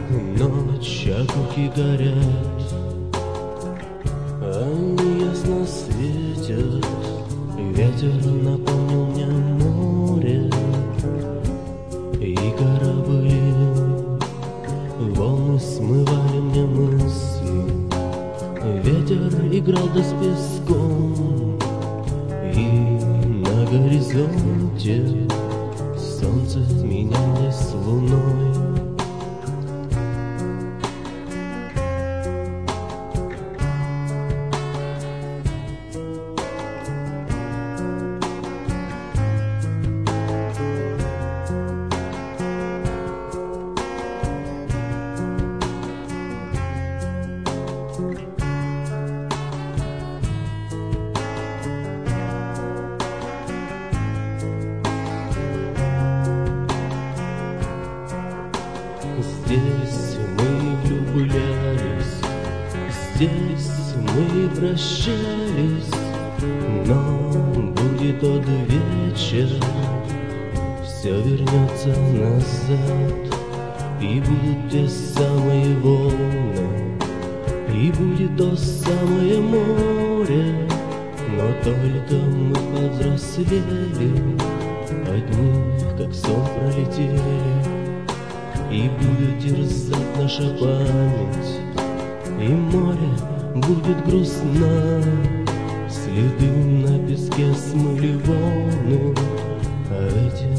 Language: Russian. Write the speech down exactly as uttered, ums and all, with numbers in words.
Ночь, окурки горят, они ясно светят. Ветер напомнил мне море и корабли. Волны смывали мне мысли. Ветер играл да с песком, и на горизонте солнце менялось с луной. Здесь мы влюблялись, здесь мы прощались, но будет тот вечер, все вернется назад, и будут те самые волны, и будет то самое море, но только мы повзрослели, одни, как сон, пролетели. И будет терзать наша память, и море будет грустно. Следы на песке смыли волны, а эти